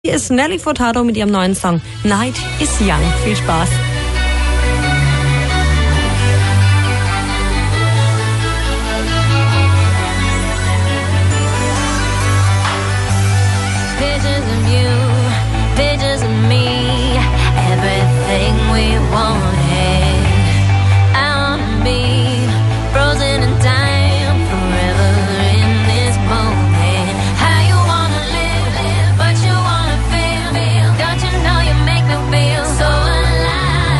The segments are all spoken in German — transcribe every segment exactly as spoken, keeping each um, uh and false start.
Hier ist Nelly Furtado mit ihrem neuen Song Night is Young. Viel Spaß. Pictures of you, pictures of me, everything we wanted. I wanna be frozen in time, forever in this moment. How you wanna live, but you wanna feel. Don't you know you make me feel so alive?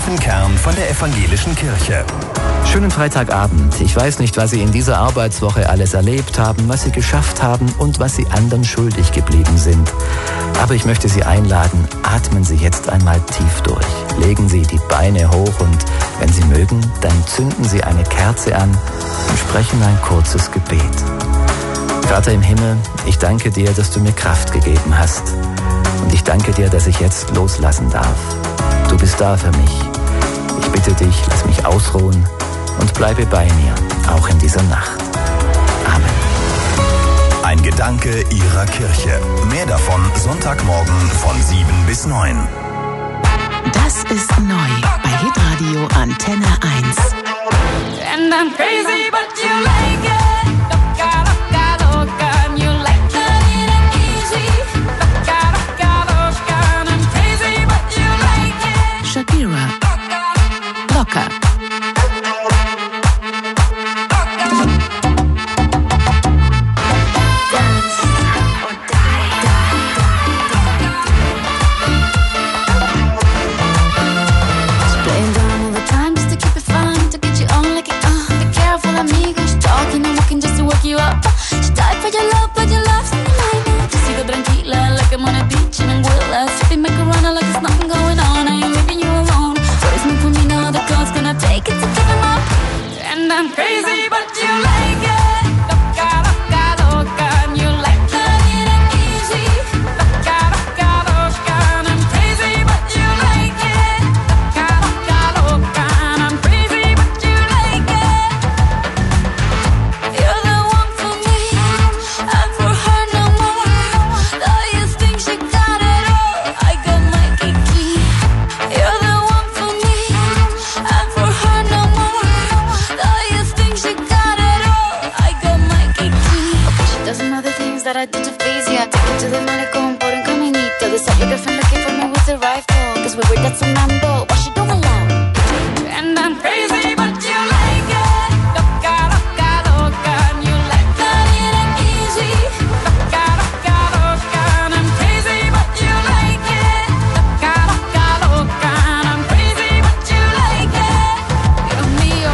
evangelischen Kern von der evangelischen Kirche. Schönen Freitagabend. Ich weiß nicht, was Sie in dieser Arbeitswoche alles erlebt haben, was Sie geschafft haben und was Sie anderen schuldig geblieben sind. Aber ich möchte Sie einladen, atmen Sie jetzt einmal tief durch. Legen Sie die Beine hoch und, wenn Sie mögen, dann zünden Sie eine Kerze an und sprechen ein kurzes Gebet. Vater im Himmel, ich danke dir, dass du mir Kraft gegeben hast. Und ich danke dir, dass ich jetzt loslassen darf. Du bist da für mich. Ich bitte dich, lass mich ausruhen und bleibe bei mir, auch in dieser Nacht. Amen. Ein Gedanke Ihrer Kirche. Mehr davon Sonntagmorgen von sieben bis neun. Das ist neu bei Hitradio Antenne eins. And I'm crazy, but you like it. Loca, loca, loca, and you like it and easy. Loca, loca, loca, and I'm crazy, but you like it. Shakira, Loca. You up. She died for your love, but your love's in the line. Just sigo tranquila, like I'm on a beach in Anguilla. Sipping macarona like there's nothing going on. I am leaving you alone. What is meant for me now? The God's gonna take it to give him up. And I'm crazy, but you like it. Loca, loca, loca, and you like it and easy. Loca, loca, loca, and I'm crazy, but you like it. Loca, loca, loca, and I'm crazy, but you like it. You're the that I did to please you. I take you to the malecón por un caminito. This all your girlfriend looking for me with a rifle. Cause we were that's a mambo. What she don't allow? And I'm crazy, but you like it. Loca, loca, loca, and you like it and easy. Loca, loca, loca, and I'm crazy, but you like it. Loca, loca, loca, and I'm crazy, but you like it. Dios mío.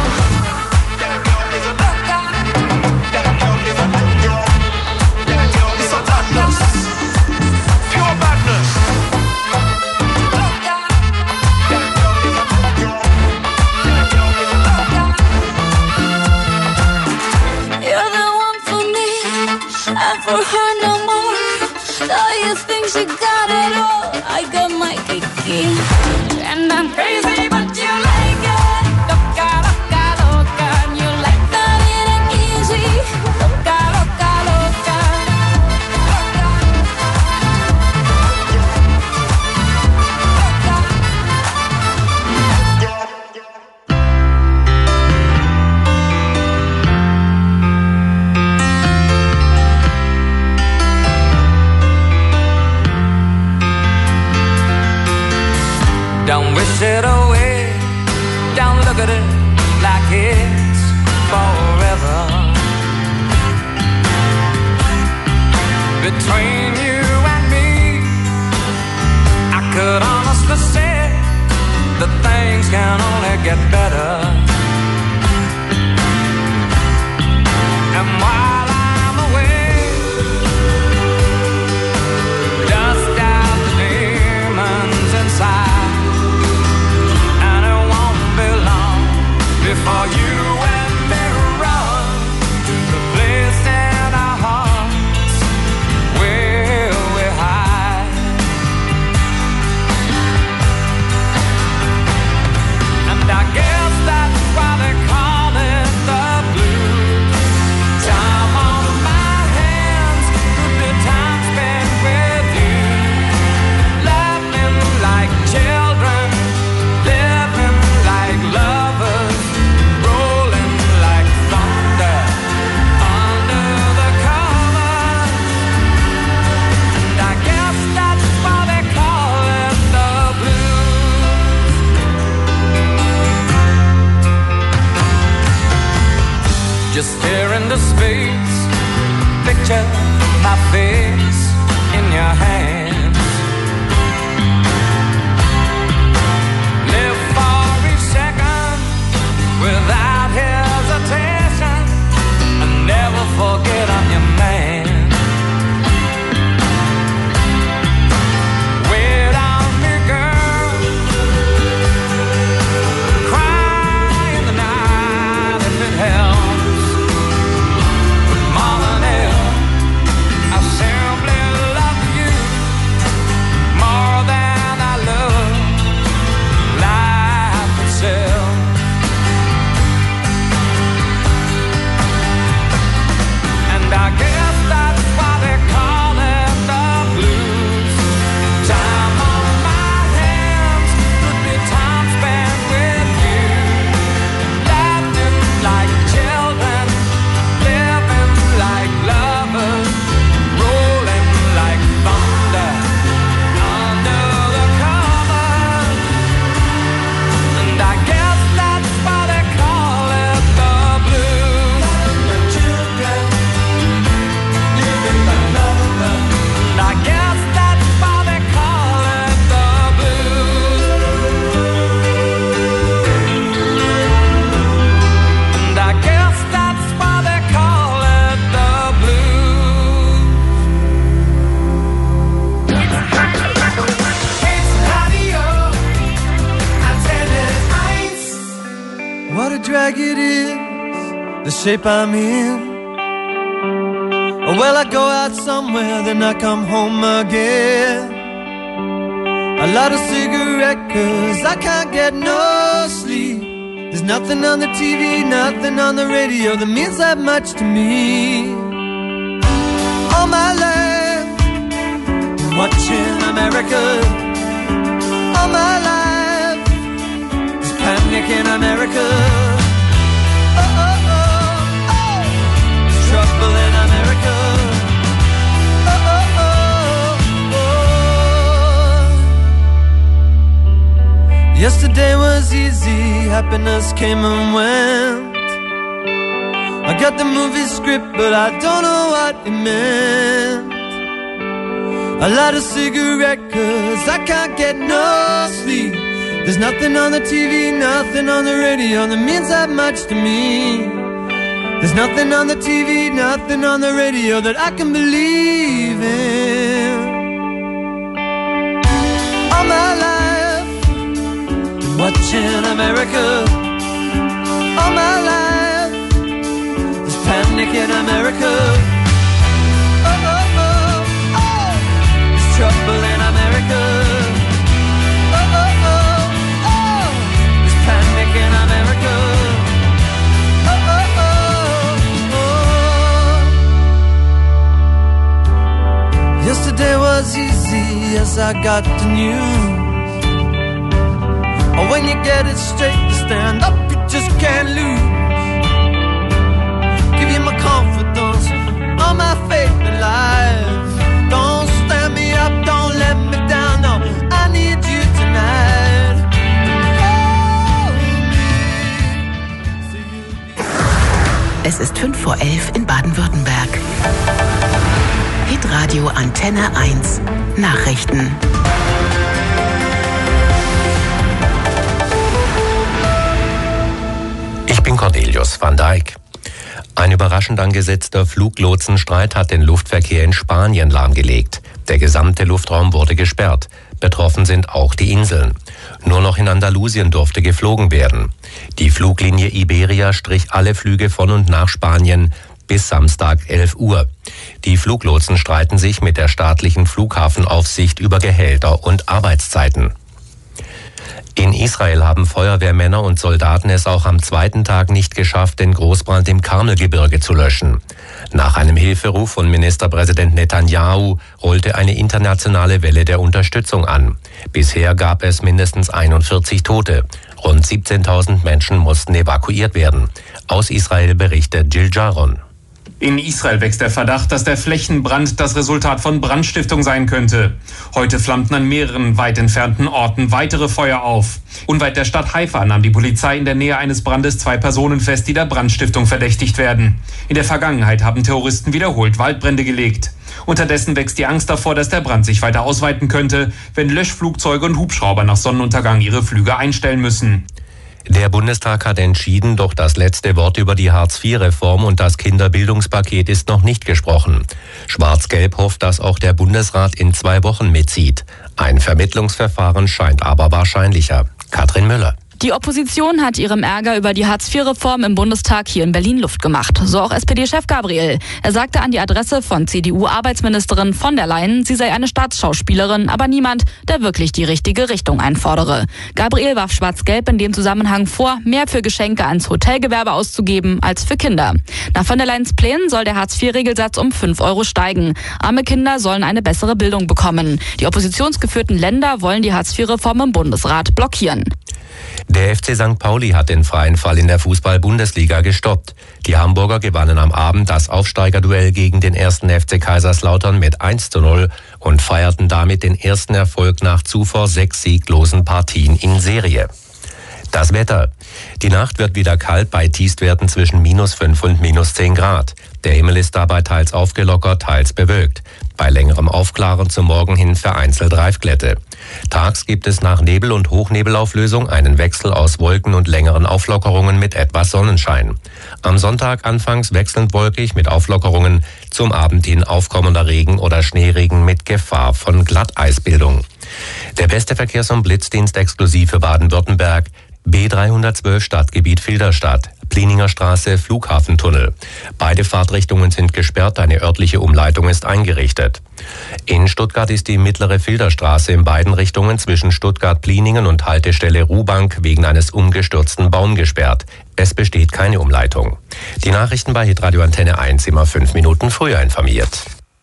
For her no more. All you think she got it all. I got my kiki. And I'm crazy, but you like it. Loca, loca, loca, and you like that it ain't easy. Loca, loca, loca. Don't wish it away, don't look at it like it's forever. Between you and me, I could honestly say that things can only get better. And while I'm away, dust out the demons inside. Before you and me run to the place in our hearts where we hide. And I guess that's why they call it the blues. Time on my hands, good time spent with you. Laughing like children, living like lovers. Just stare into space, picture my face in your hands. Live for like it is the shape I'm in. Well, I go out somewhere, then I come home again. I light a cigarette cause I can't get no sleep. There's nothing on the T V, nothing on the radio that means that much to me. All my life, watching America. All my life, there's panic in America. Oh, oh, oh, oh, there's trouble in America. Oh, oh, oh, oh. Yesterday was easy, happiness came and went. I got the movie script, but I don't know what it meant. I light a cigarette cause I can't get no sleep. There's nothing on the T V, nothing on the radio that means that much to me. There's nothing on the T V, nothing on the radio that I can believe in. All my life, been watching America. All my life, there's panic in America. Oh, oh, oh, oh, there's trouble in America. Oh, oh, oh, oh, there's panic in America. Oh, oh, oh, oh. Yesterday was easy as I got the news. Oh, when you get it straight to stand up, you just can't lose. Give you my confidence, all my faith in life. Don't stand me up, don't let me down, no, I need you tonight. Es ist fünf vor elf in Baden-Württemberg. Hitradio Antenne eins. Nachrichten. Ich bin Cornelius van Dijk. Ein überraschend angesetzter Fluglotsenstreit hat den Luftverkehr in Spanien lahmgelegt. Der gesamte Luftraum wurde gesperrt. Betroffen sind auch die Inseln. Nur noch in Andalusien durfte geflogen werden. Die Fluglinie Iberia strich alle Flüge von und nach Spanien bis Samstag elf Uhr. Die Fluglotsen streiten sich mit der staatlichen Flughafenaufsicht über Gehälter und Arbeitszeiten. In Israel haben Feuerwehrmänner und Soldaten es auch am zweiten Tag nicht geschafft, den Großbrand im Karmelgebirge zu löschen. Nach einem Hilferuf von Ministerpräsident Netanyahu rollte eine internationale Welle der Unterstützung an. Bisher gab es mindestens einundvierzig Tote. Rund siebzehntausend Menschen mussten evakuiert werden. Aus Israel berichtet Jill Jaron. In Israel wächst der Verdacht, dass der Flächenbrand das Resultat von Brandstiftung sein könnte. Heute flammten an mehreren weit entfernten Orten weitere Feuer auf. Unweit der Stadt Haifa nahm die Polizei in der Nähe eines Brandes zwei Personen fest, die der Brandstiftung verdächtigt werden. In der Vergangenheit haben Terroristen wiederholt Waldbrände gelegt. Unterdessen wächst die Angst davor, dass der Brand sich weiter ausweiten könnte, wenn Löschflugzeuge und Hubschrauber nach Sonnenuntergang ihre Flüge einstellen müssen. Der Bundestag hat entschieden, doch das letzte Wort über die Hartz vier Reform und das Kinderbildungspaket ist noch nicht gesprochen. Schwarz-Gelb hofft, dass auch der Bundesrat in zwei Wochen mitzieht. Ein Vermittlungsverfahren scheint aber wahrscheinlicher. Katrin Müller. Die Opposition hat ihrem Ärger über die Hartz vier Reform im Bundestag hier in Berlin Luft gemacht. So auch S P D-Chef Gabriel. Er sagte an die Adresse von C D U-Arbeitsministerin von der Leyen, sie sei eine Staatsschauspielerin, aber niemand, der wirklich die richtige Richtung einfordere. Gabriel warf Schwarz-Gelb in dem Zusammenhang vor, mehr für Geschenke ans Hotelgewerbe auszugeben als für Kinder. Nach von der Leyens Plänen soll der Hartz vier Regelsatz um fünf Euro steigen. Arme Kinder sollen eine bessere Bildung bekommen. Die oppositionsgeführten Länder wollen die Hartz vier Reform im Bundesrat blockieren. Der F C Sankt Pauli hat den freien Fall in der Fußball-Bundesliga gestoppt. Die Hamburger gewannen am Abend das Aufsteigerduell gegen den ersten F C Kaiserslautern mit eins zu null und feierten damit den ersten Erfolg nach zuvor sechs sieglosen Partien in Serie. Das Wetter. Die Nacht wird wieder kalt bei Tiefstwerten zwischen minus fünf und minus zehn Grad. Der Himmel ist dabei teils aufgelockert, teils bewölkt. Bei längerem Aufklaren zum Morgen hin vereinzelt Reifglätte. Tags gibt es nach Nebel- und Hochnebelauflösung einen Wechsel aus Wolken und längeren Auflockerungen mit etwas Sonnenschein. Am Sonntag anfangs wechselnd wolkig mit Auflockerungen, zum Abend hin aufkommender Regen oder Schneeregen mit Gefahr von Glatteisbildung. Der beste Verkehrs- und Blitzdienst exklusiv für Baden-Württemberg, B dreihundertzwölf Stadtgebiet Filderstadt. Plininger Straße, Flughafentunnel. Beide Fahrtrichtungen sind gesperrt, eine örtliche Umleitung ist eingerichtet. In Stuttgart ist die mittlere Filderstraße in beiden Richtungen zwischen Stuttgart-Pliningen und Haltestelle Ruhbank wegen eines umgestürzten Baums gesperrt. Es besteht keine Umleitung. Die Nachrichten bei Hitradio Antenne eins immer fünf Minuten früher informiert.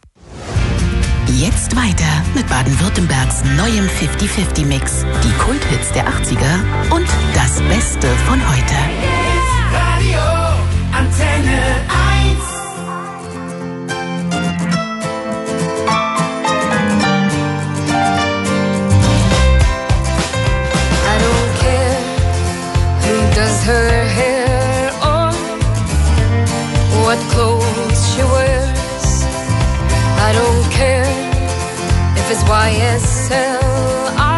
Jetzt weiter mit Baden-Württembergs neuem fünfzig fünfzig Mix. Die Kulthits der achtziger und das Beste von heute. Radio Antenne eins. I don't care who does her hair or what clothes she wears. I don't care if it's Y S L. I